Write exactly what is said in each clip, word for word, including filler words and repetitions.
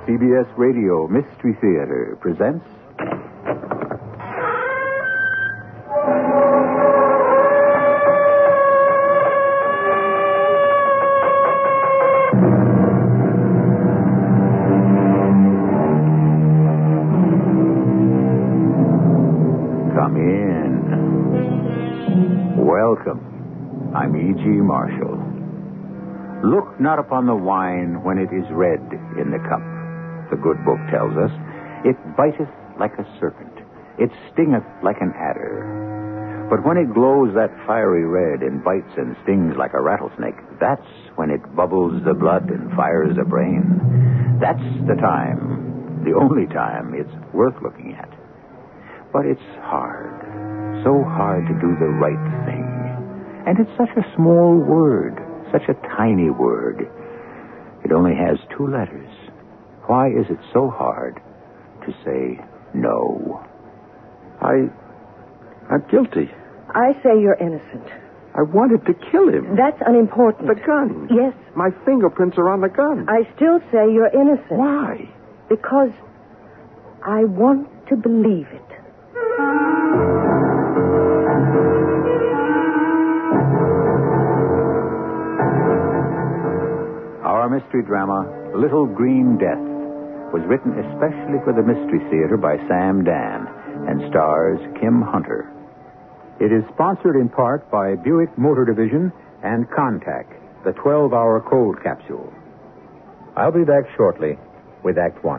C B S Radio Mystery Theater presents... Come in. Welcome. I'm E G. Marshall. Look not upon the wine when it is red in the cup. The good book tells us, it biteth like a serpent, it stingeth like an adder. But when it glows that fiery red and bites and stings like a rattlesnake, that's when it bubbles the blood and fires the brain. That's the time, the only time it's worth looking at. But it's hard, so hard to do the right thing. And it's such a small word, such a tiny word. It only has two letters. Why is it so hard to say no? I... I'm guilty. I say you're innocent. I wanted to kill him. That's unimportant. The gun. Yes. My fingerprints are on the gun. I still say you're innocent. Why? Because I want to believe it. Our mystery drama, Little Green Death, was written especially for the Mystery Theater by Sam Dan and stars Kim Hunter. It is sponsored in part by Buick Motor Division and Contact, the twelve-hour cold capsule. I'll be back shortly with Act One.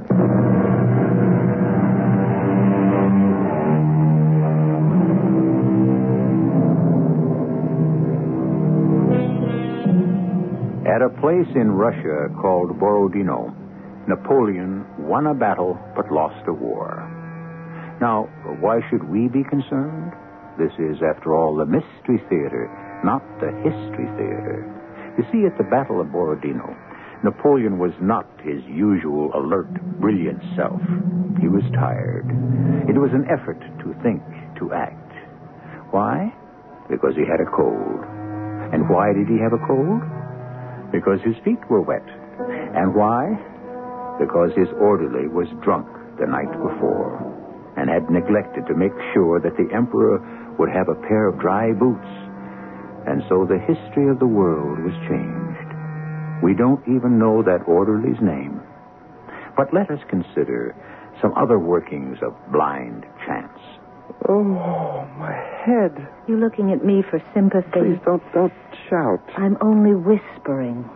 At a place in Russia called Borodino, Napoleon won a battle but lost a war. Now, why should we be concerned? This is, after all, the Mystery Theater, not the History Theater. You see, at the Battle of Borodino, Napoleon was not his usual alert, brilliant self. He was tired. It was an effort to think, to act. Why? Because he had a cold. And why did he have a cold? Because his feet were wet. And why? Because his orderly was drunk the night before and had neglected to make sure that the emperor would have a pair of dry boots. And so the history of the world was changed. We don't even know that orderly's name. But let us consider some other workings of blind chance. Oh, my head. You looking at me for sympathy? Please don't, don't shout. I'm only whispering.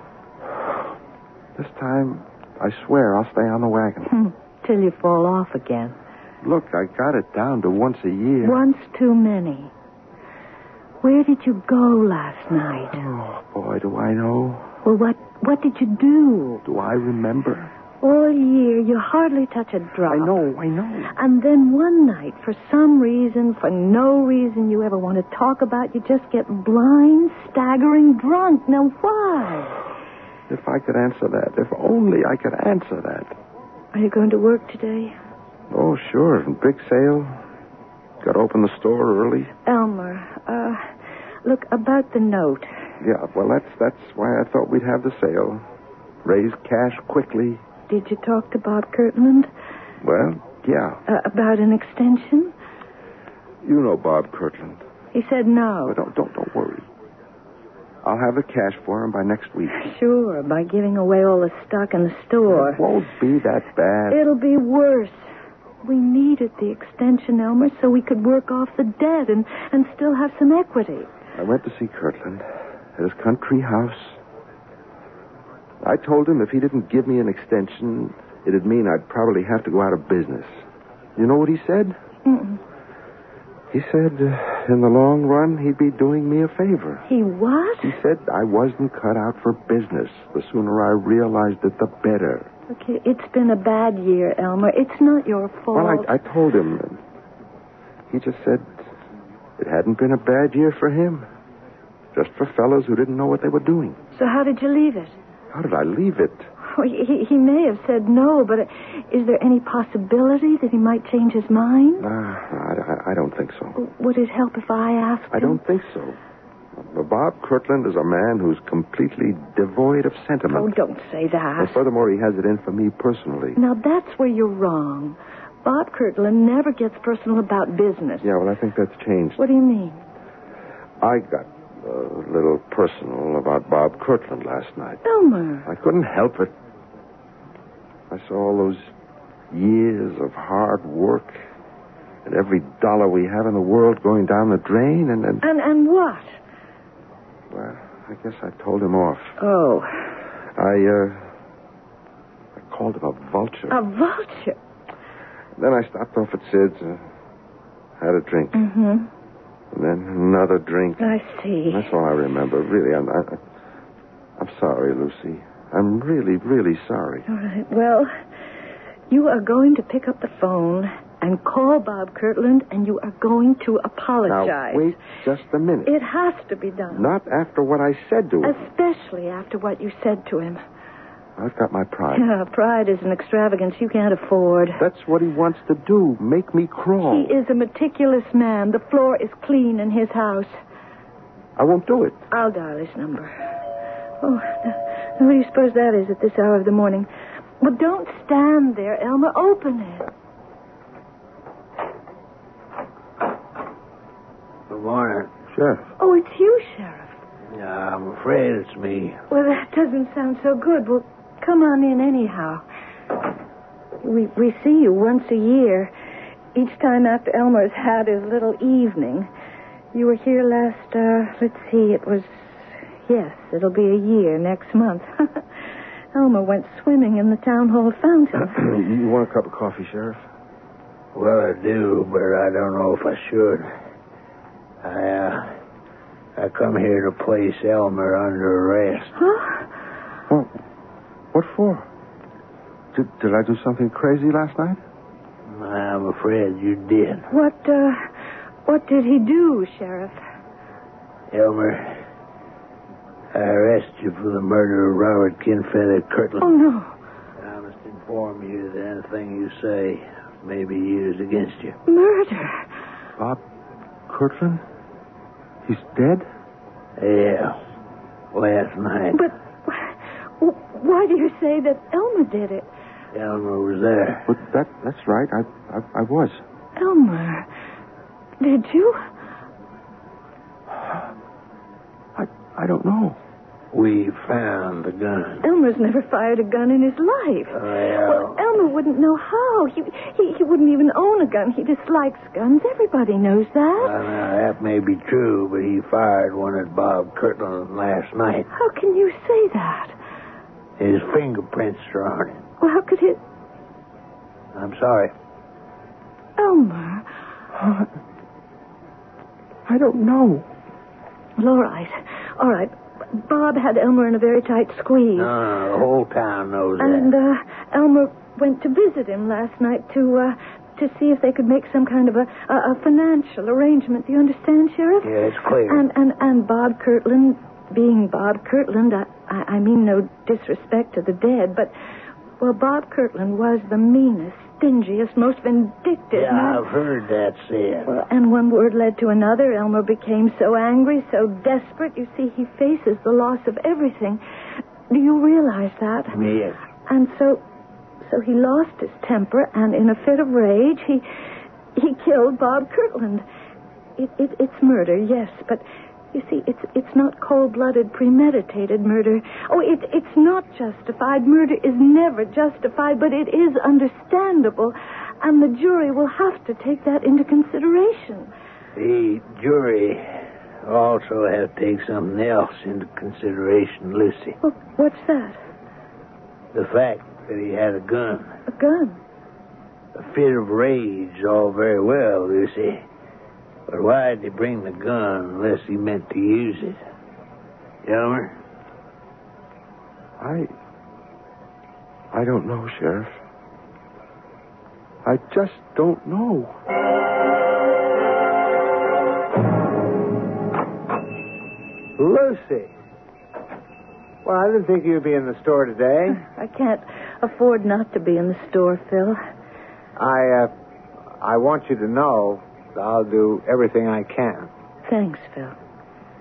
This time, I swear I'll stay on the wagon. Till you fall off again. Look, I got it down to once a year. Once too many. Where did you go last night? Oh, boy, do I know. Well, what, what did you do? Do I remember? All year, you hardly touch a drop. I know, I know. And then one night, for some reason, for no reason you ever want to talk about, you just get blind, staggering drunk. Now, why? If I could answer that. If only I could answer that. Are you going to work today? Oh, sure. Big sale. Got to open the store early. Elmer, uh, look, about the note. Yeah, well, that's that's why I thought we'd have the sale. Raise cash quickly. Did you talk to Bob Kirtland? Well, yeah. Uh, about an extension? You know Bob Kirtland. He said no. But don't, don't, don't worry. I'll have the cash for him by next week. Sure, by giving away all the stock in the store. It won't be that bad. It'll be worse. We needed the extension, Elmer, so we could work off the debt and, and still have some equity. I went to see Kirtland at his country house. I told him if he didn't give me an extension, it'd mean I'd probably have to go out of business. You know what he said? Mm-mm. He said uh, in the long run, he'd be doing me a favor. He what? He said I wasn't cut out for business. The sooner I realized it, the better. Okay, it's been a bad year, Elmer. It's not your fault. Well, I, I told him. He just said it hadn't been a bad year for him. Just for fellows who didn't know what they were doing. So how did you leave it? How did I leave it? Well, he, he may have said no, but is there any possibility that he might change his mind? Nah, I, I don't think so. Would it help if I asked him? I don't think so. Well, Bob Kirtland is a man who's completely devoid of sentiment. Oh, don't say that. And furthermore, he has it in for me personally. Now, that's where you're wrong. Bob Kirtland never gets personal about business. Yeah, well, I think that's changed. What do you mean? I got a little personal about Bob Kirtland last night. Elmer. I couldn't help it. I saw all those years of hard work and every dollar we have in the world going down the drain, and then... And, and what? Well, I guess I told him off. Oh. I, uh... I called him a vulture. A vulture? Then I stopped off at Sid's and had a drink. Mm-hmm. And then another drink. I see. That's all I remember. Really, I'm... I, I'm sorry, Lucy. I'm really, really sorry. All right. Well, you are going to pick up the phone and call Bob Kirtland, and you are going to apologize. Now, wait just a minute. It has to be done. Not after what I said to him. Especially after what you said to him. I've got my pride. Yeah, pride is an extravagance you can't afford. That's what he wants to do, make me crawl. He is a meticulous man. The floor is clean in his house. I won't do it. I'll dial his number. Oh, now, what do you suppose that is at this hour of the morning? Well, don't stand there, Elmer. Open it. Good morning. Sheriff. Oh, it's you, Sheriff. Yeah, I'm afraid it's me. Well, that doesn't sound so good. Well, come on in anyhow. We we see you once a year. Each time after Elmer's had his little evening. You were here last, uh, let's see, it was, yes, it'll be a year next month. Elmer went swimming in the town hall fountain. You want a cup of coffee, Sheriff? Well, I do, but I don't know if I should. I, uh... I come here to place Elmer under arrest. Huh? Well, what for? Did, did I do something crazy last night? I'm afraid you did. What, uh, what did he do, Sheriff? Elmer, I arrest you for the murder of Robert Kinfeather Kirtland. Oh, no. I must inform you that anything you say may be used against you. Murder? Bob Kirtland? He's dead? Yeah, last night. But why do you say that Elmer did it? Elmer was there. But that that's right. I, I I was. Elmer, did you? I I don't know. We found the gun. Elmer's never fired a gun in his life. Oh, yeah. Well, Elmer wouldn't know how. He, he he wouldn't even own a gun. He dislikes guns. Everybody knows that. Well, now, that may be true, but he fired one at Bob Kirtland last night. How can you say that? His fingerprints are on it. Well, how could he... I'm sorry. Elmer. Uh, I don't know. Well, all right. All right. Bob had Elmer in a very tight squeeze. No, no, the whole town knows and, that. And uh, Elmer went to visit him last night to uh, to see if they could make some kind of a, a, a financial arrangement. Do you understand, Sheriff? Yeah, it's clear. And and, and Bob Kirtland, being Bob Kirtland, I, I, I mean no disrespect to the dead, but, well, Bob Kirtland was the meanest, stingiest, most vindictive Yeah, man. I've heard that said. Well, and one word led to another. Elmer became so angry, so desperate. You see, he faces the loss of everything. Do you realize that? Yes. And so, so he lost his temper, and in a fit of rage, he he killed Bob Kirtland. It, it, it's murder, yes, but you see, it's it's not cold-blooded, premeditated murder. Oh, it, it's not justified. Murder is never justified, but it is understandable, and the jury will have to take that into consideration. The jury also have to take something else into consideration, Lucy. Well, what's that? The fact that he had a gun. A gun? A fit of rage, all very well, Lucy. But why did he bring the gun unless he meant to use it? Elmer? I... I don't know, Sheriff. I just don't know. Lucy. Well, I didn't think you'd be in the store today. I can't afford not to be in the store, Phil. I, uh, I want you to know I'll do everything I can. Thanks, Phil.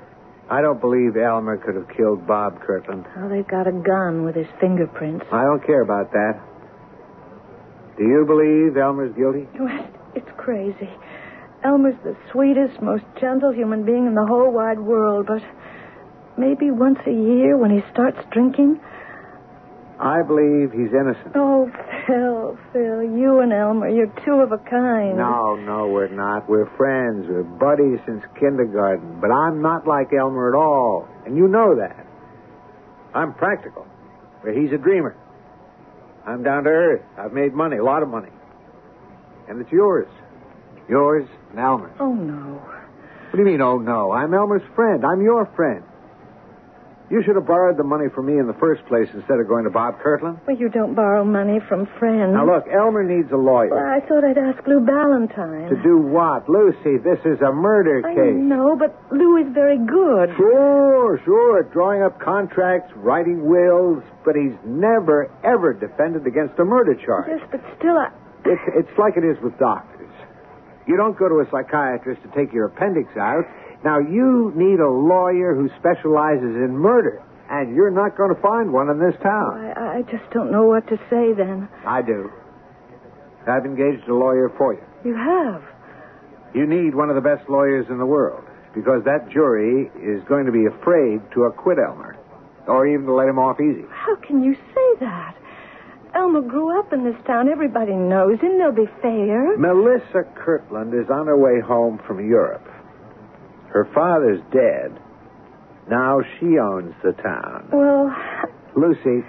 I don't believe Elmer could have killed Bob Kirtland. Oh, they've got a gun with his fingerprints. I don't care about that. Do you believe Elmer's guilty? Well, it's crazy. Elmer's the sweetest, most gentle human being in the whole wide world, but maybe once a year when he starts drinking... I believe he's innocent. Oh, Phil, Phil, you and Elmer, you're two of a kind. No, no, we're not. We're friends. We're buddies since kindergarten. But I'm not like Elmer at all, and you know that. I'm practical, but he's a dreamer. I'm down to earth. I've made money, a lot of money. And it's yours. Yours and Elmer's. Oh, no. What do you mean, oh, no? I'm Elmer's friend. I'm your friend. You should have borrowed the money from me in the first place instead of going to Bob Kirtland. Well, you don't borrow money from friends. Now, look, Elmer needs a lawyer. Well, I thought I'd ask Lou Ballantyne. To do what? Lucy, this is a murder I case. know, but Lou is very good. Sure, sure. Drawing up contracts, writing wills, but he's never, ever defended against a murder charge. Yes, but still, I... It's, it's like it is with doctors. You don't go to a psychiatrist to take your appendix out. Now, you need a lawyer who specializes in murder, and you're not going to find one in this town. I, I just don't know what to say then. I do. I've engaged a lawyer for you. You have? You need one of the best lawyers in the world, because that jury is going to be afraid to acquit Elmer, or even to let him off easy. How can you say that? Elmer grew up in this town. Everybody knows him. They'll be fair. Melissa Kirtland is on her way home from Europe. Her father's dead. Now she owns the town. Well... Lucy,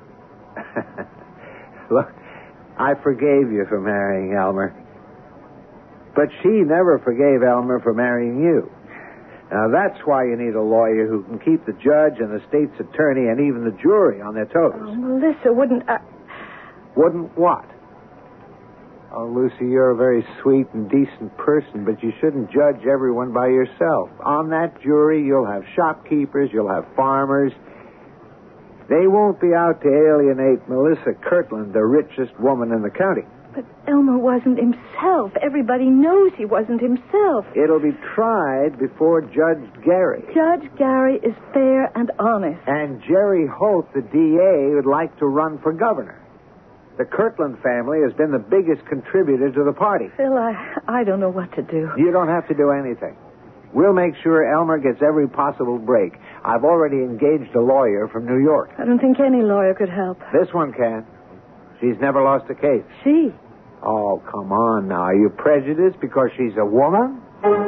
look, I forgave you for marrying Elmer. But she never forgave Elmer for marrying you. Now, that's why you need a lawyer who can keep the judge and the state's attorney and even the jury on their toes. Oh, Melissa, wouldn't I... Wouldn't what? Oh, Lucy, you're a very sweet and decent person, but you shouldn't judge everyone by yourself. On that jury, you'll have shopkeepers, you'll have farmers. They won't be out to alienate Melissa Kirtland, the richest woman in the county. But Elmer wasn't himself. Everybody knows he wasn't himself. It'll be tried before Judge Gary. Judge Gary is fair and honest. And Jerry Holt, the D A, would like to run for governor. The Kirtland family has been the biggest contributor to the party. Phil, I, I don't know what to do. You don't have to do anything. We'll make sure Elmer gets every possible break. I've already engaged a lawyer from New York. I don't think any lawyer could help. This one can. She's never lost a case. She? Oh, come on now. Are you prejudiced because she's a woman?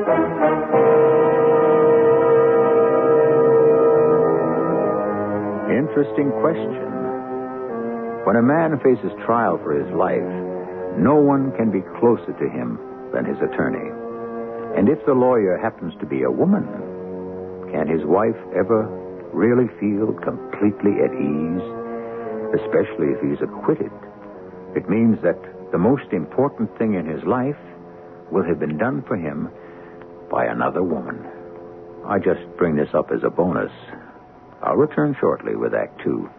Interesting question. When a man faces trial for his life, no one can be closer to him than his attorney. And if the lawyer happens to be a woman, can his wife ever really feel completely at ease? Especially if he's acquitted. It means that the most important thing in his life will have been done for him by another woman. I just bring this up as a bonus. I'll return shortly with Act Two.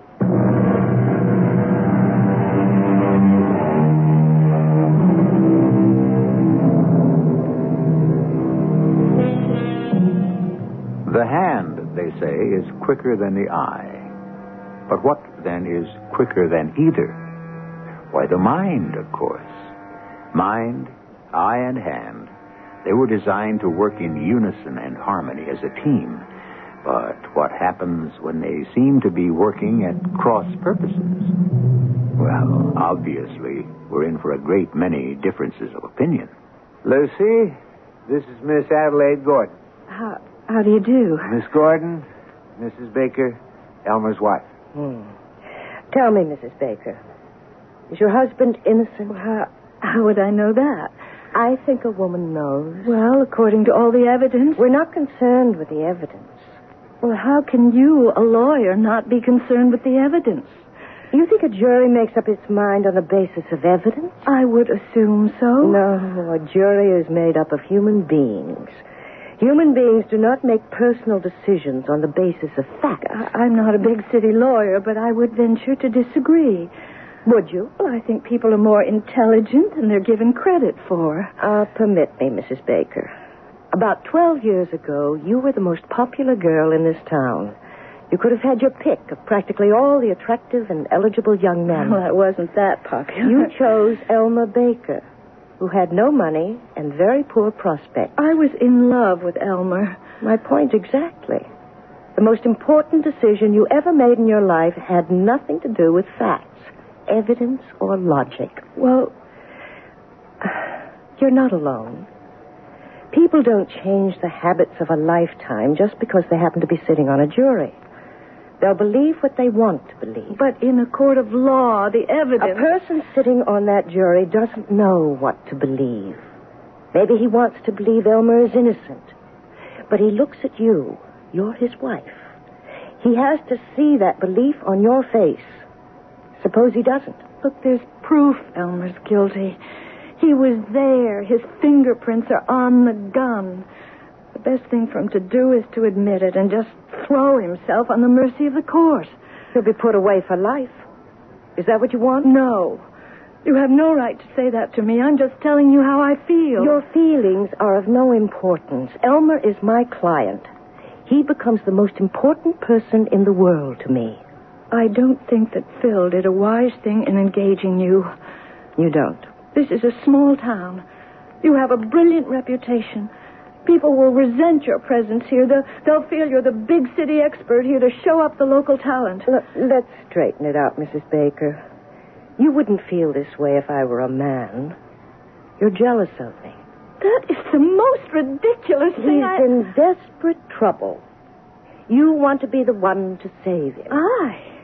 The hand, they say, is quicker than the eye. But what, then, is quicker than either? Why, the mind, of course. Mind, eye, and hand. They were designed to work in unison and harmony as a team. But what happens when they seem to be working at cross purposes? Well, obviously, we're in for a great many differences of opinion. Lucy, this is Miss Adelaide Gordon. How, how do you do? Miss Gordon, Missus Baker, Elmer's wife. Hmm. Tell me, Missus Baker, is your husband innocent? Well, how, how would I know that? I think a woman knows. Well, according to all the evidence. We're not concerned with the evidence. Well, how can you, a lawyer, not be concerned with the evidence? You think a jury makes up its mind on the basis of evidence? I would assume so. No, a jury is made up of human beings. Human beings do not make personal decisions on the basis of facts. I, I'm not a big city lawyer, but I would venture to disagree. Would you? Well, I think people are more intelligent than they're given credit for. Uh, permit me, Missus Baker. About twelve years ago, you were the most popular girl in this town. You could have had your pick of practically all the attractive and eligible young men. Well, I wasn't that popular. You chose Elmer Baker, who had no money and very poor prospects. I was in love with Elmer. My point exactly. The most important decision you ever made in your life had nothing to do with facts, evidence, or logic. Well, you're not alone. People don't change the habits of a lifetime just because they happen to be sitting on a jury. They'll believe what they want to believe. But in a court of law, the evidence... A person sitting on that jury doesn't know what to believe. Maybe he wants to believe Elmer is innocent. But he looks at you. You're his wife. He has to see that belief on your face. Suppose he doesn't. Look, there's proof Elmer's guilty. He was there. His fingerprints are on the gun. The best thing for him to do is to admit it and just throw himself on the mercy of the court. He'll be put away for life. Is that what you want? No. You have no right to say that to me. I'm just telling you how I feel. Your feelings are of no importance. Elmer is my client. He becomes the most important person in the world to me. I don't think that Phil did a wise thing in engaging you. You don't? This is a small town. You have a brilliant reputation. People will resent your presence here. They'll, they'll feel you're the big city expert here to show up the local talent. Look, let's straighten it out, Missus Baker. You wouldn't feel this way if I were a man. You're jealous of me. That is the most ridiculous thing He's I... in desperate trouble. You want to be the one to save him. I?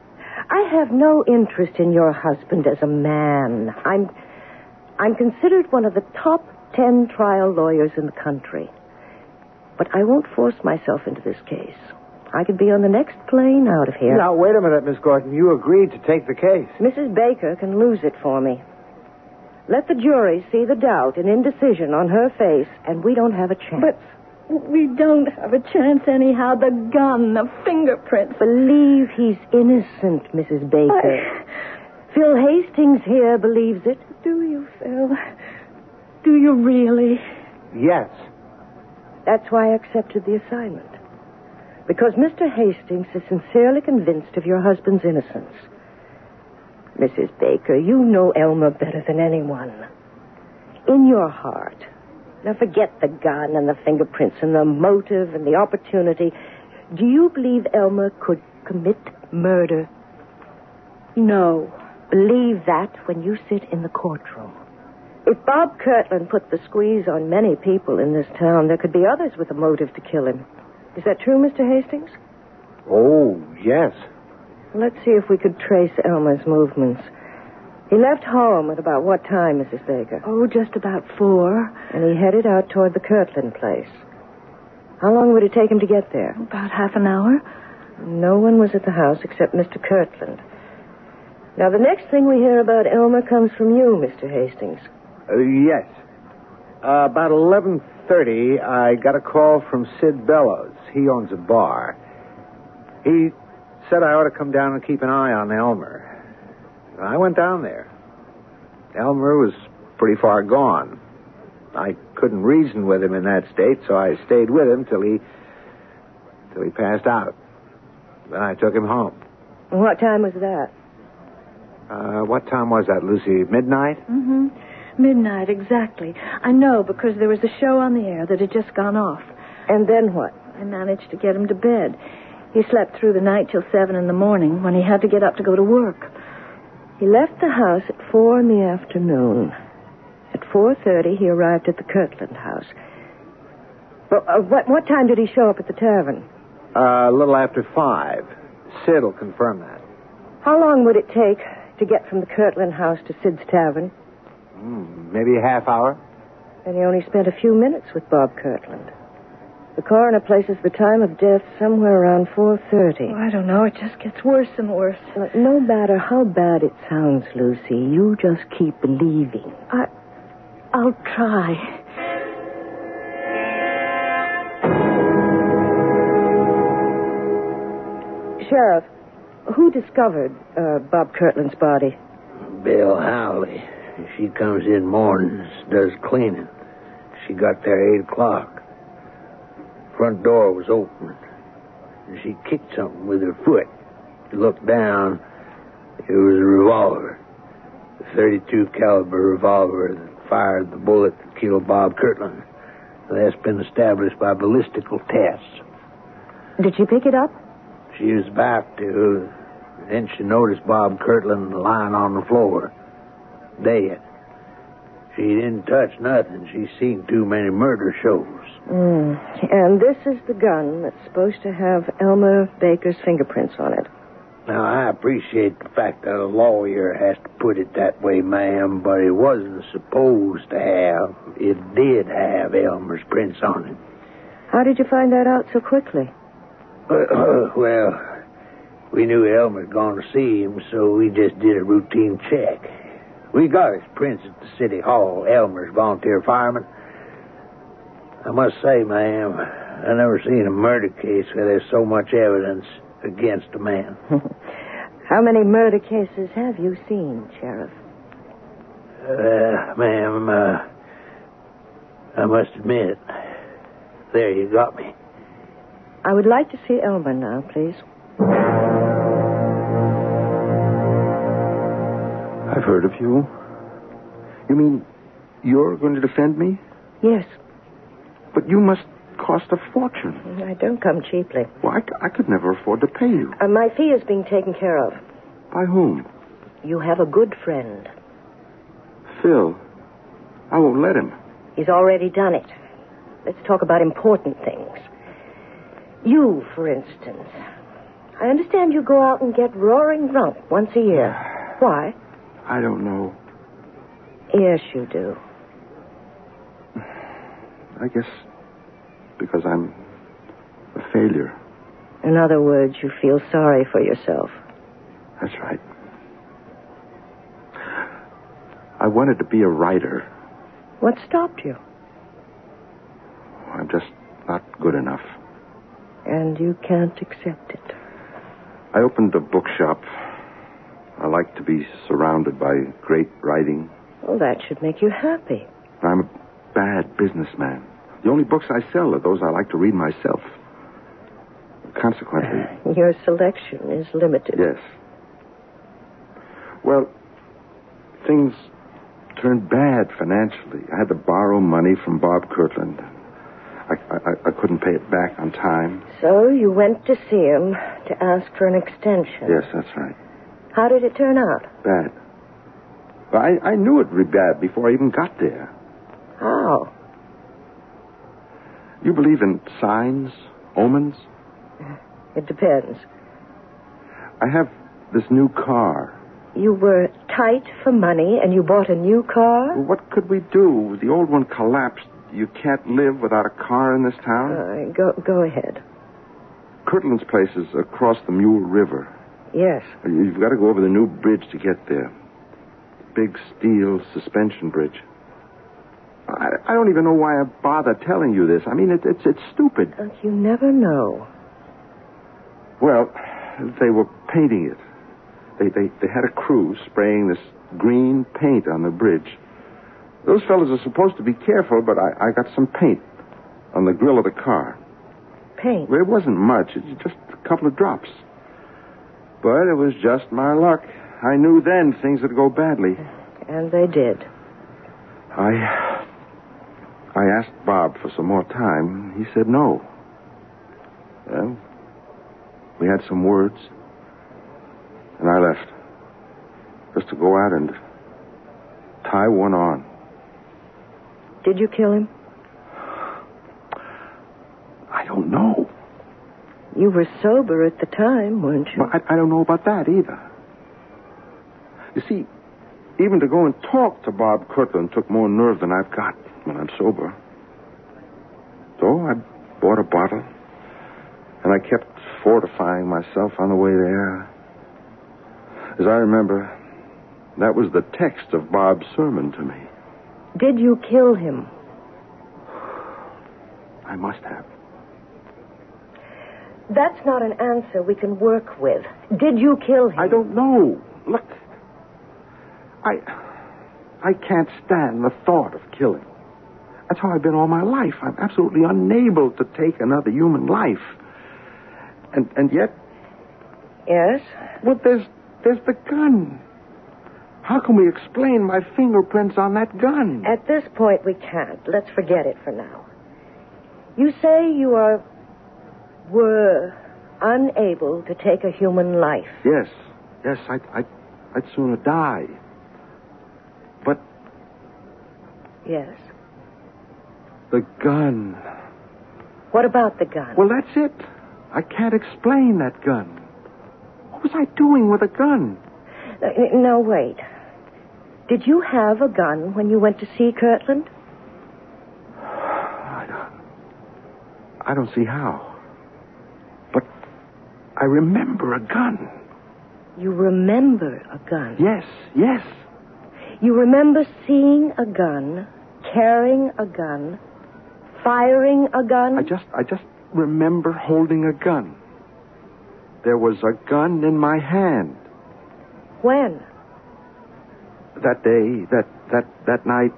I have no interest in your husband as a man. I'm... I'm considered one of the top ten trial lawyers in the country. But I won't force myself into this case. I could be on the next plane out of here. Now, wait a minute, Miss Gordon. You agreed to take the case. Missus Baker can lose it for me. Let the jury see the doubt and indecision on her face, and we don't have a chance. But we don't have a chance anyhow. The gun, the fingerprints. Believe he's innocent, Missus Baker. I... Phil Hastings here believes it. Do you, Phil? Do you really? Yes. That's why I accepted the assignment. Because Mister Hastings is sincerely convinced of your husband's innocence. Missus Baker, you know Elmer better than anyone. In your heart. Now forget the gun and the fingerprints and the motive and the opportunity. Do you believe Elmer could commit murder? No. Believe that when you sit in the courtroom. If Bob Kirtland put the squeeze on many people in this town, there could be others with a motive to kill him. Is that true, Mister Hastings? Oh, yes. Let's see if we could trace Elmer's movements. He left home at about what time, Missus Baker? Oh, just about four. And he headed out toward the Kirtland place. How long would it take him to get there? About half an hour. No one was at the house except Mister Kirtland. Now, the next thing we hear about Elmer comes from you, Mister Hastings. Uh, yes. Uh, about eleven thirty, I got a call from Sid Bellows. He owns a bar. He said I ought to come down and keep an eye on Elmer. I went down there. Elmer was pretty far gone. I couldn't reason with him in that state, so I stayed with him till he... till he passed out. Then I took him home. What time was that? Uh, what time was that, Lucy? Midnight? Mm-hmm. Midnight, exactly. I know, because there was a show on the air that had just gone off. And then what? I managed to get him to bed. He slept through the night till seven in the morning when he had to get up to go to work. He left the house at four in the afternoon. At four thirty, he arrived at the Kirtland house. Well, uh, what, what time did he show up at the tavern? Uh, a little after five. Sid will confirm that. How long would it take to get from the Kirtland house to Sid's tavern? Mm, maybe a half hour. And he only spent a few minutes with Bob Kirtland. The coroner places the time of death somewhere around four thirty. Oh, I don't know. It just gets worse and worse. Look, no matter how bad it sounds, Lucy, you just keep believing. I... I'll try. Sheriff, who discovered uh, Bob Kirtland's body? Bill Howley. She comes in mornings, does cleaning. She got there eight o'clock. front door was open, and she kicked something with her foot. She looked down. It was a revolver, a thirty-two caliber revolver that fired the bullet that killed Bob Kirtland. That's been established by ballistical tests. Did she pick it up? She was about to. Then she noticed Bob Kirtland lying on the floor, dead. She didn't touch nothing. She's seen too many murder shows. Mm. And this is the gun that's supposed to have Elmer Baker's fingerprints on it. Now, I appreciate the fact that a lawyer has to put it that way, ma'am, but it wasn't supposed to have. It did have Elmer's prints on it. How did you find that out so quickly? Uh, well, we knew Elmer'd gone to see him, so we just did a routine check. We got his prints at the city hall, Elmer's volunteer fireman. I must say, ma'am, I never seen a murder case where there's so much evidence against a man. How many murder cases have you seen, Sheriff? Uh, ma'am, uh, I must admit, there you got me. I would like to see Elmer now, please. I've heard of you. You mean you're going to defend me? Yes. But you must cost a fortune. I don't come cheaply. Well, I, I could never afford to pay you. Uh, my fee is being taken care of. By whom? You have a good friend. Phil. I won't let him. He's already done it. Let's talk about important things. You, for instance. I understand you go out and get roaring drunk once a year. Why? I don't know. Yes, you do. I guess because I'm a failure. In other words, you feel sorry for yourself. That's right. I wanted to be a writer. What stopped you? I'm just not good enough. And you can't accept it. I opened a bookshop. I like to be surrounded by great writing. Well, that should make you happy. I'm a bad businessman. The only books I sell are those I like to read myself. Consequently... Your selection is limited. Yes. Well, things turned bad financially. I had to borrow money from Bob Kirtland. I, I, I couldn't pay it back on time. So you went to see him to ask for an extension. Yes, that's right. How did it turn out? Bad. Well, I, I knew it would be bad before I even got there. How? You believe in signs, omens? It depends. I have this new car. You were tight for money and you bought a new car? Well, what could we do? The old one collapsed. You can't live without a car in this town? Uh, go, go ahead. Kirtland's place is across the Mule River. Yes. You've got to go over the new bridge to get there. Big steel suspension bridge. I, I don't even know why I bother telling you this. I mean, it, it's it's stupid. Uh, you never know. Well, they were painting it. They, they, they had a crew spraying this green paint on the bridge. Those fellas are supposed to be careful, but I, I got some paint on the grill of the car. Paint? Well, it wasn't much. It was just a couple of drops. But it was just my luck. I knew then things would go badly. And they did. I... I asked Bob for some more time. He said no. Well, we had some words. And I left. Just to go out and tie one on. Did you kill him? I don't know. You were sober at the time, weren't you? Well, I, I don't know about that either. You see, even to go and talk to Bob Kirtland took more nerve than I've got when I'm sober. So I bought a bottle, and I kept fortifying myself on the way there. As I remember, that was the text of Bob's sermon to me. Did you kill him? I must have. That's not an answer we can work with. Did you kill him? I don't know. Look, I... I can't stand the thought of killing. That's how I've been all my life. I'm absolutely unable to take another human life. And and yet... Yes? Well, there's, there's the gun. How can we explain my fingerprints on that gun? At this point, we can't. Let's forget it for now. You say you are... were unable to take a human life. Yes. Yes, I'd, I'd, I'd sooner die. But... Yes? The gun. What about the gun? Well, that's it. I can't explain that gun. What was I doing with a gun? Uh, now, wait. Did you have a gun when you went to see Kirtland? I don't... I don't see how. But I remember a gun. You remember a gun? Yes, yes. You remember seeing a gun, carrying a gun, firing a gun? I just, I just remember holding a gun. There was a gun in my hand. When? That day, that, that, that night.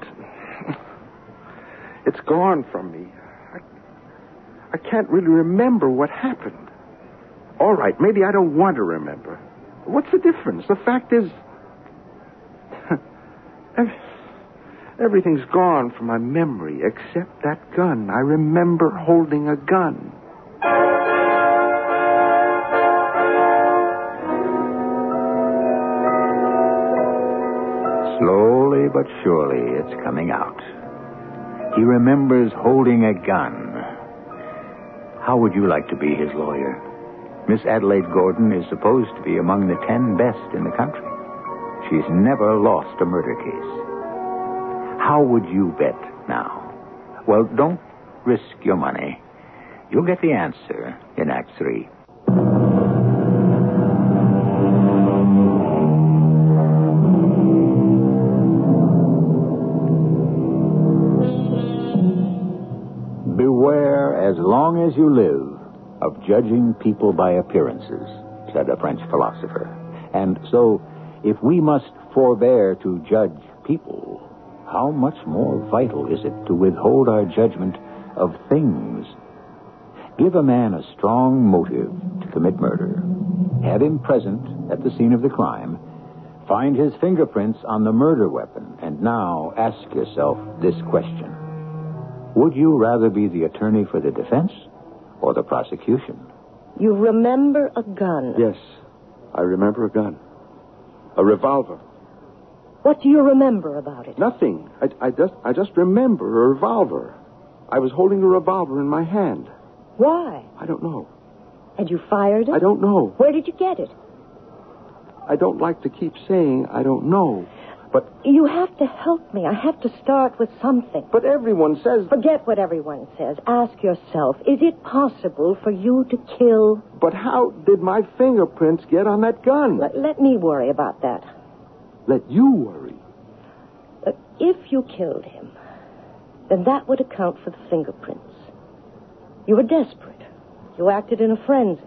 It's gone from me. I, I can't really remember what happened. All right, maybe I don't want to remember. What's the difference? The fact is... everything's gone from my memory except that gun. I remember holding a gun. Slowly but surely, it's coming out. He remembers holding a gun. How would you like to be his lawyer? Miss Adelaide Gordon is supposed to be among the ten best in the country. She's never lost a murder case. How would you bet now? Well, don't risk your money. You'll get the answer in Act Three. Beware, as long as you live, of judging people by appearances, said a French philosopher. And so, if we must forbear to judge people, how much more vital is it to withhold our judgment of things? Give a man a strong motive to commit murder. Have him present at the scene of the crime. Find his fingerprints on the murder weapon. And now ask yourself this question. Would you rather be the attorney for the defense or the prosecution? You remember a gun? Yes, I remember a gun. A revolver. What do you remember about it? Nothing. I, I just I just remember a revolver. I was holding a revolver in my hand. Why? I don't know. And you fired it? I don't know. Where did you get it? I don't like to keep saying I don't know. But... You have to help me. I have to start with something. But everyone says... Forget what everyone says. Ask yourself, is it possible for you to kill? But how did my fingerprints get on that gun? Let, let me worry about that. Let you worry? Uh, if you killed him, then that would account for the fingerprints. You were desperate. You acted in a frenzy.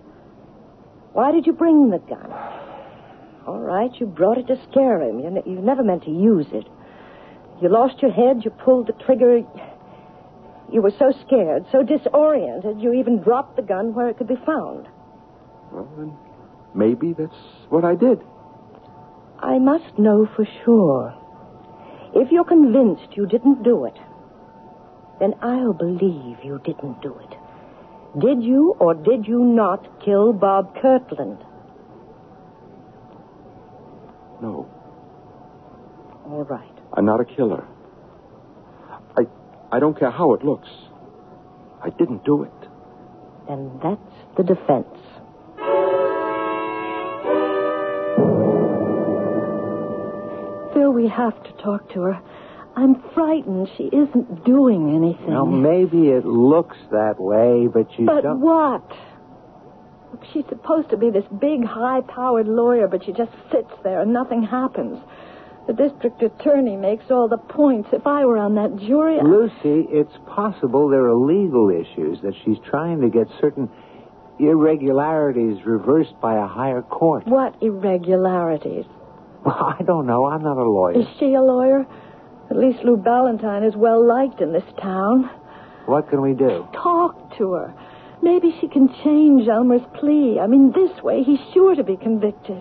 Why did you bring the gun? All right, you brought it to scare him. You, ne- you never meant to use it. You lost your head, you pulled the trigger. You were so scared, so disoriented, you even dropped the gun where it could be found. Well, then, maybe that's what I did. I must know for sure. If you're convinced you didn't do it, then I'll believe you didn't do it. Did you or did you not kill Bob Kirtland? No. All right. I'm not a killer. I I don't care how it looks. I didn't do it. Then that's the defense. Phil, we have to talk to her. I'm frightened. She isn't doing anything. Well, maybe it looks that way, but you But don't... what? Look, she's supposed to be this big, high-powered lawyer, but she just sits there and nothing happens. The district attorney makes all the points. If I were on that jury... I... Lucy, it's possible there are legal issues, that she's trying to get certain irregularities reversed by a higher court. What irregularities? Well, I don't know. I'm not a lawyer. Is she a lawyer? At least Lou Ballantyne is well liked in this town. What can we do? Talk to her. Maybe she can change Elmer's plea. I mean, this way he's sure to be convicted.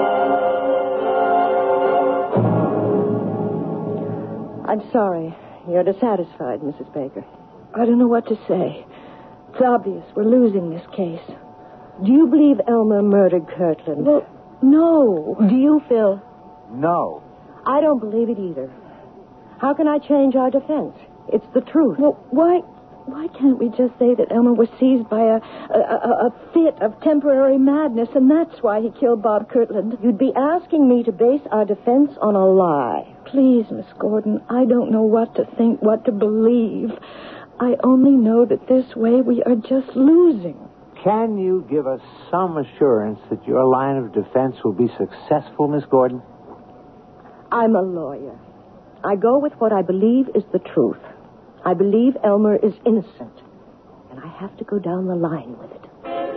I'm sorry. You're dissatisfied, Missus Baker. I don't know what to say. It's obvious we're losing this case. Do you believe Elmer murdered Kirtland? Well, no. Do you, Phil? No. I don't believe it either. How can I change our defense? It's the truth. Well, why why can't we just say that Elmer was seized by a, a, a, a fit of temporary madness, and that's why he killed Bob Kirtland? You'd be asking me to base our defense on a lie. Please, Miss Gordon, I don't know what to think, what to believe. I only know that this way we are just losing. Can you give us some assurance that your line of defense will be successful, Miss Gordon? I'm a lawyer. I go with what I believe is the truth. I believe Elmer is innocent, and I have to go down the line with it.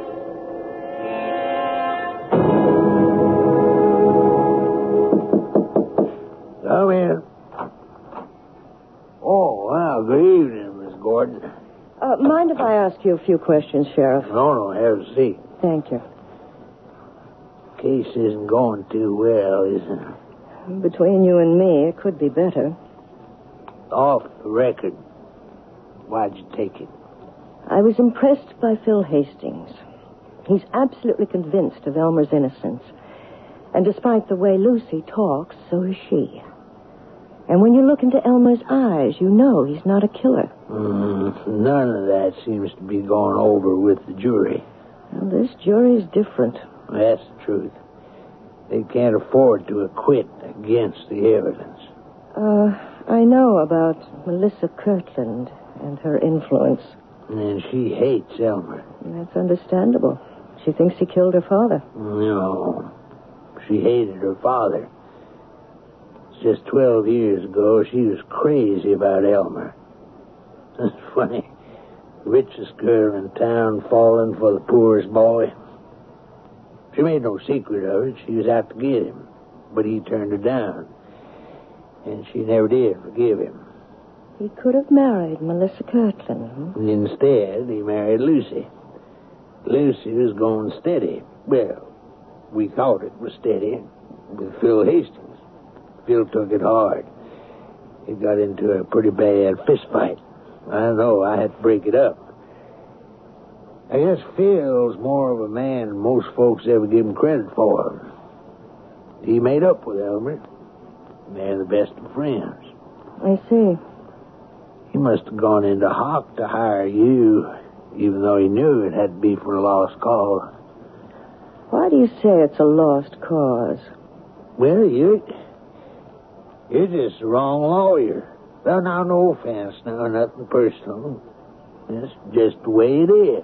Come in. Oh, well, good evening, Miss Gordon. Uh, mind if I ask you a few questions, Sheriff? No, no, have a seat. Thank you. Case isn't going too well, is it? Between you and me, it could be better. Off the record. Why'd you take it? I was impressed by Phil Hastings. He's absolutely convinced of Elmer's innocence. And despite the way Lucy talks, so is she. And when you look into Elmer's eyes, you know he's not a killer. Mm, none of that seems to be going over with the jury. Well, this jury's different. That's the truth. They can't afford to acquit against the evidence. Uh, I know about Melissa Kirtland and her influence. And she hates Elmer. That's understandable. She thinks he killed her father. No. She hated her father. Just twelve years ago, she was crazy about Elmer. That's funny. Richest girl in town falling for the poorest boy. She made no secret of it. She was out to get him. But he turned her down. And she never did forgive him. He could have married Melissa Kirtland. And instead, he married Lucy. Lucy was going steady. Well, we thought it was steady with Phil Hastings. Phil took it hard. He got into a pretty bad fist fight. I know, I had to break it up. I guess Phil's more of a man than most folks ever give him credit for. He made up with Elmer. They're the best of friends. I see. He must have gone into hock to hire you, even though he knew it had to be for a lost cause. Why do you say it's a lost cause? Well, you... You're just the wrong lawyer. Well, now, no offense, now, nothing personal. It's just the way it is.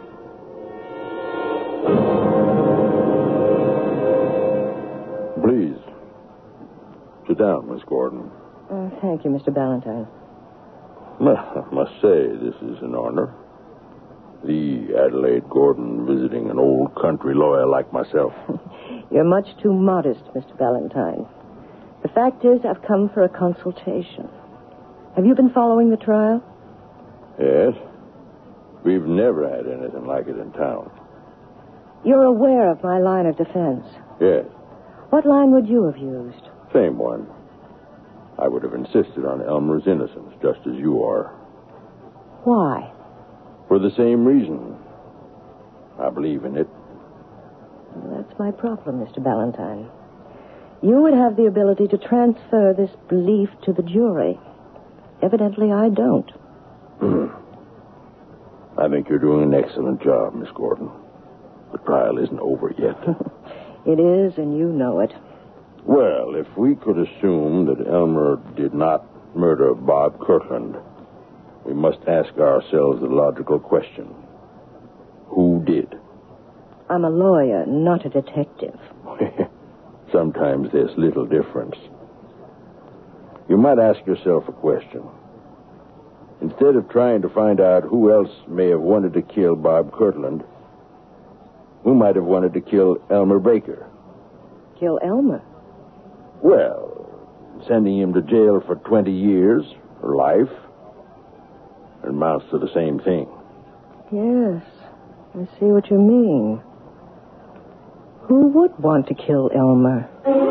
Please, sit down, Miss Gordon. Uh, thank you, Mister Ballantyne. Well, I must say, this is an honor. The Adelaide Gordon visiting an old country lawyer like myself. You're much too modest, Mister Ballantyne. The fact is, I've come for a consultation. Have you been following the trial? Yes. We've never had anything like it in town. You're aware of my line of defense. Yes. What line would you have used? Same one. I would have insisted on Elmer's innocence, just as you are. Why? For the same reason. I believe in it. Well, that's my problem, Mister Ballantyne. You would have the ability to transfer this belief to the jury. Evidently, I don't. I think you're doing an excellent job, Miss Gordon. The trial isn't over yet. It is, and you know it. Well, if we could assume that Elmer did not murder Bob Kirtland, we must ask ourselves the logical question. Who did? I'm a lawyer, not a detective. Sometimes there's little difference. You might ask yourself a question. Instead of trying to find out who else may have wanted to kill Bob Kirtland, who might have wanted to kill Elmer Baker? Kill Elmer? Well, Sending him to jail for twenty years, or life, it amounts to the same thing. Yes, I see what you mean. Who would want to kill Elmer?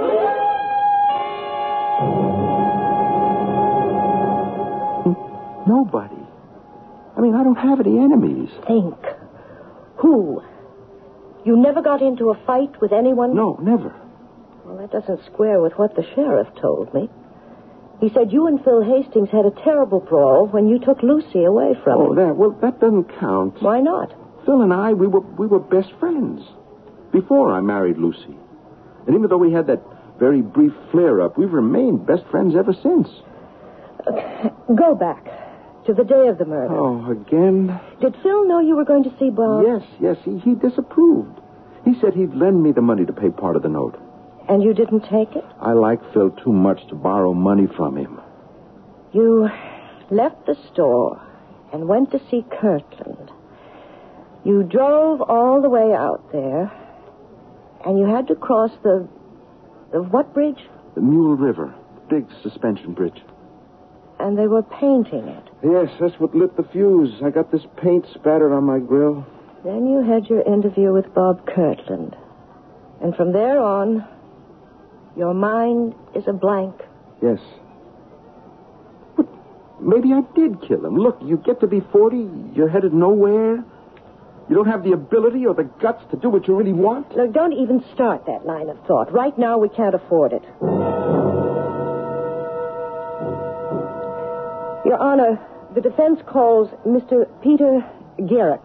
Nobody. I mean, I don't have any enemies. Think. Who? You never got into a fight with anyone? No, never. Well, that doesn't square with what the sheriff told me. He said you and Phil Hastings had a terrible brawl when you took Lucy away from Oh, him. that, well, that doesn't count. Why not? Phil and I, we were we were best friends before I married Lucy. And even though we had that very brief flare-up, we've remained best friends ever since. Okay. Go back to the day of the murder. Oh, again? Did Phil know you were going to see Bob? Yes, yes, he, he disapproved. He said he'd lend me the money to pay part of the note. And you didn't take it? I like Phil too much to borrow money from him. You left the store and went to see Kirtland. You drove all the way out there, and you had to cross the... the what bridge? The Mule River, big suspension bridge. And they were painting it. Yes, that's what lit the fuse. I got this paint spattered on my grill. Then you had your interview with Bob Kirtland. And from there on, your mind is a blank. Yes. But maybe I did kill him. Look, you get to be forty, you're headed nowhere. You don't have the ability or the guts to do what you really want. Look, don't even start that line of thought. Right now, we can't afford it. Your Honor, the defense calls Mister Peter Garrick.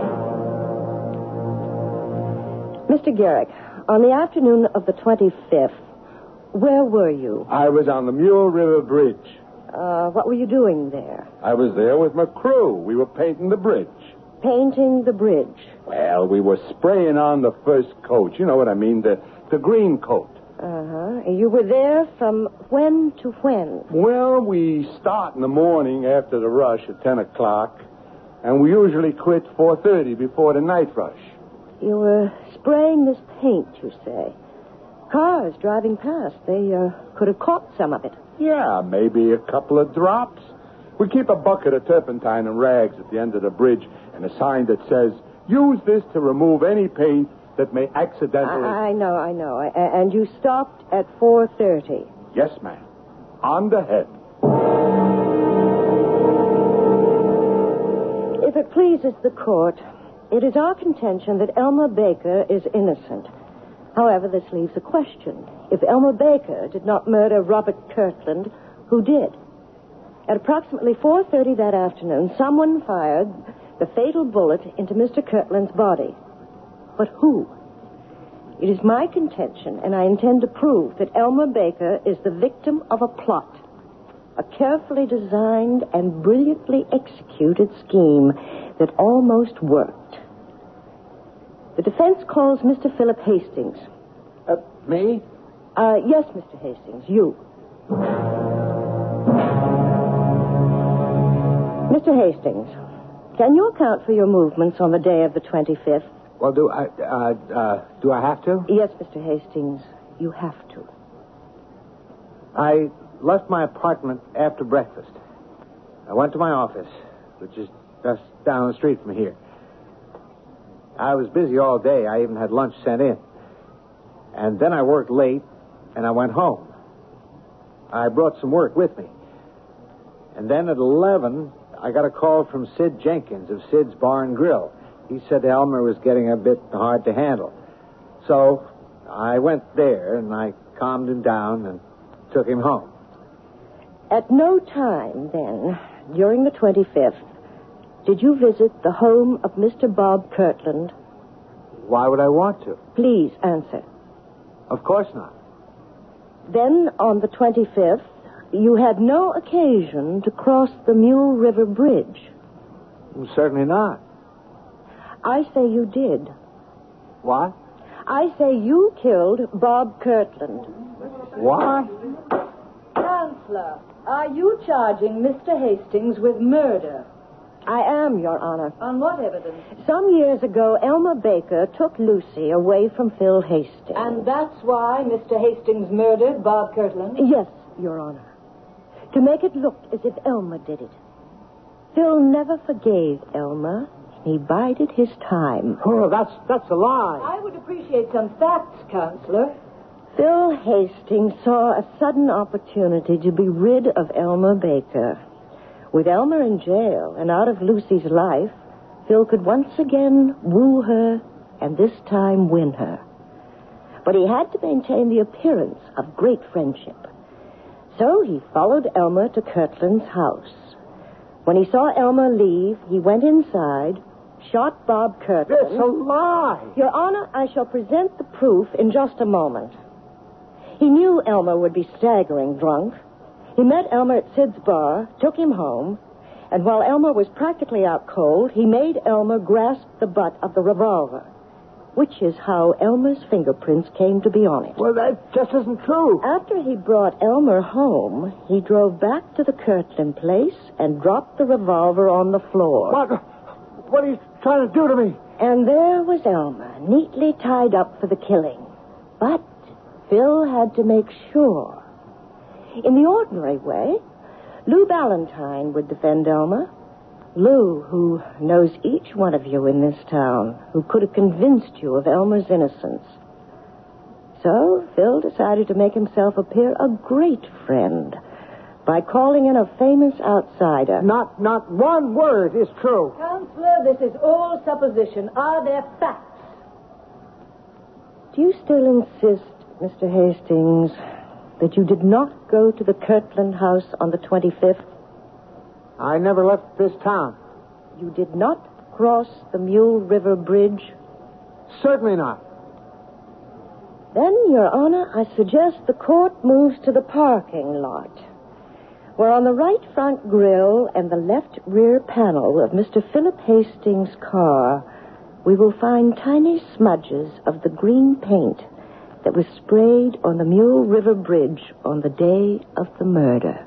Mister Garrick, on the afternoon of the twenty-fifth, where were you? I was on the Mule River Bridge. Uh, what were you doing there? I was there with my crew. We were painting the bridge. Painting the bridge. Well, we were spraying on the first coat. You know what I mean, the, the green coat. Uh-huh. You were there from when to when? Well, we start in the morning after the rush at ten o'clock, and we usually quit four thirty before the night rush. You were spraying this paint, you say. Cars driving past, they uh, could have caught some of it. Yeah, maybe a couple of drops. We keep a bucket of turpentine and rags at the end of the bridge and a sign that says, use this to remove any paint that may accidentally... I, I know, I know. I, and you stopped at four thirty. Yes, ma'am. On the head. If it pleases the court, it is our contention that Elmer Baker is innocent. However, this leaves a question. If Elmer Baker did not murder Robert Kirtland, who did? At approximately four thirty that afternoon, someone fired the fatal bullet into Mister Kirtland's body. But who? It is my contention, and I intend to prove, that Elmer Baker is the victim of a plot, a carefully designed and brilliantly executed scheme that almost worked. The defense calls Mister Philip Hastings. Uh, me? Uh, yes, Mister Hastings, you. Mister Hastings, can you account for your movements on the day of the twenty-fifth? Well, do I, uh, uh, do I have to? Yes, Mister Hastings, you have to. I left my apartment after breakfast. I went to my office, which is just down the street from here. I was busy all day. I even had lunch sent in. And then I worked late, and I went home. I brought some work with me. And then at eleven, I got a call from Sid Jenkins of Sid's Bar and Grill. He said Elmer was getting a bit hard to handle. So I went there, and I calmed him down and took him home. At no time, then, during the twenty-fifth, did you visit the home of Mister Bob Kirtland? Why would I want to? Please answer. Of course not. Then, on the twenty-fifth, you had no occasion to cross the Mule River Bridge. Certainly not. I say you did. What? I say you killed Bob Kirtland. What? Chancellor, are you charging Mister Hastings with murder? I am, Your Honor. On what evidence? Some years ago, Elmer Baker took Lucy away from Phil Hastings. And that's why Mister Hastings murdered Bob Kirtland? Yes, Your Honor, to make it look as if Elmer did it. Phil never forgave Elmer. He bided his time. Oh, that's that's a lie. I would appreciate some facts, Counselor. Phil Hastings saw a sudden opportunity to be rid of Elmer Baker. With Elmer in jail and out of Lucy's life, Phil could once again woo her and this time win her. But he had to maintain the appearance of great friendship. So he followed Elmer to Kirtland's house. When he saw Elmer leave, he went inside, shot Bob Kirtland. It's a lie. Your Honor, I shall present the proof in just a moment. He knew Elmer would be staggering drunk. He met Elmer at Sid's bar, took him home, and while Elmer was practically out cold, he made Elmer grasp the butt of the revolver, which is how Elmer's fingerprints came to be on it. Well, that just isn't true. After he brought Elmer home, he drove back to the Kirtland place and dropped the revolver on the floor. What? What are you trying to do to me? And there was Elmer, neatly tied up for the killing. But Phil had to make sure. In the ordinary way, Lou Ballantyne would defend Elmer. Lou, who knows each one of you in this town, who could have convinced you of Elmer's innocence. So Phil decided to make himself appear a great friend by calling in a famous outsider. Not, not one word is true. Counselor, this is all supposition. Are there facts? Do you still insist, Mister Hastings, that you did not go to the Kirtland house on the twenty-fifth? I never left this town. You did not cross the Mule River Bridge? Certainly not. Then, Your Honor, I suggest the court moves to the parking lot, where on the right front grille and the left rear panel of Mister Philip Hastings' car, we will find tiny smudges of the green paint that was sprayed on the Mule River Bridge on the day of the murder.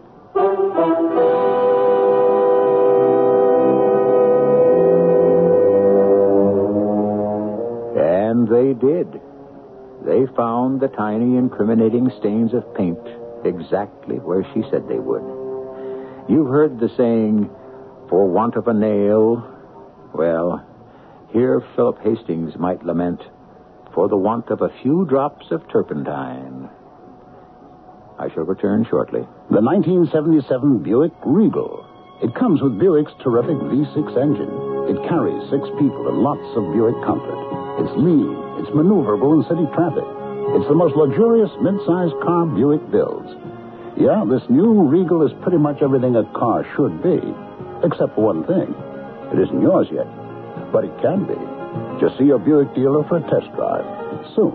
And they did. They found the tiny incriminating stains of paint exactly where she said they would. You've heard the saying, for want of a nail. Well, here Philip Hastings might lament, for the want of a few drops of turpentine. I shall return shortly. The nineteen seventy-seven Buick Regal. It comes with Buick's terrific V six engine. It carries six people and lots of Buick comfort. It's lean. It's maneuverable in city traffic. It's the most luxurious mid-sized car Buick builds. Yeah, this new Regal is pretty much everything a car should be, except for one thing. It isn't yours yet, but it can be. Just see your Buick dealer for a test drive soon.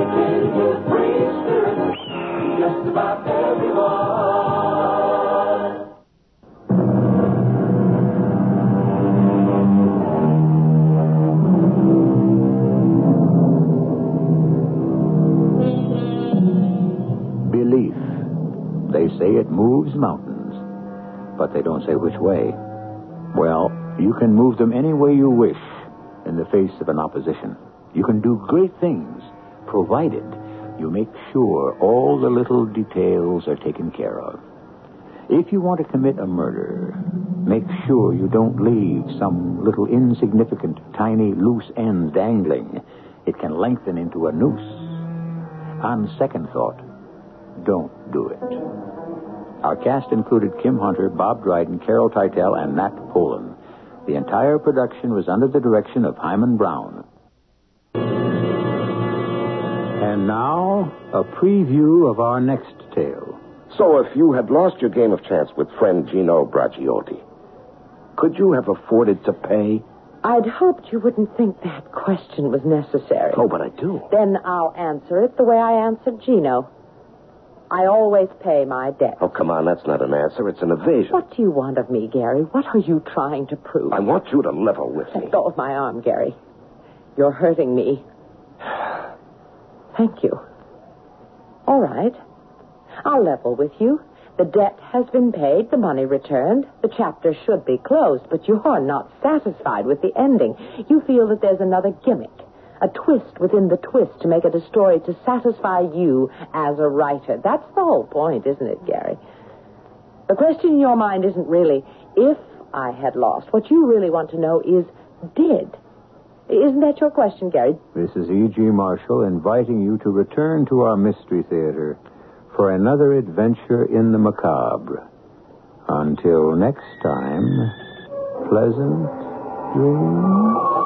Just about everyone. Belief. They say it moves mountains, but they don't say which way. Well, you can move them any way you wish in the face of an opposition. You can do great things, provided you make sure all the little details are taken care of. If you want to commit a murder, make sure you don't leave some little insignificant, tiny, loose end dangling. It can lengthen into a noose. On second thought, don't do it. Our cast included Kim Hunter, Bob Dryden, Carol Teitel, and Nat Polen. The entire production was under the direction of Hyman Brown. And now, a preview of our next tale. So if you had lost your game of chance with friend Gino Braciotti, could you have afforded to pay? I'd hoped you wouldn't think that question was necessary. Oh, but I do. Then I'll answer it the way I answered Gino. I always pay my debt. Oh, come on, that's not an answer. It's an evasion. What do you want of me, Gary? What are you trying to prove? I want you to level with me. Let go of my arm, Gary. You're hurting me. Thank you. All right. I'll level with you. The debt has been paid, the money returned. The chapter should be closed, but you're not satisfied with the ending. You feel that there's another gimmick, A twist within the twist to make it a story to satisfy you as a writer. That's the whole point, isn't it, Gary? The question in your mind isn't really if I had lost. What you really want to know is did. Isn't that your question, Gary? This is E G. Marshall inviting you to return to our Mystery Theater for another adventure in the macabre. Until next time, pleasant dreams.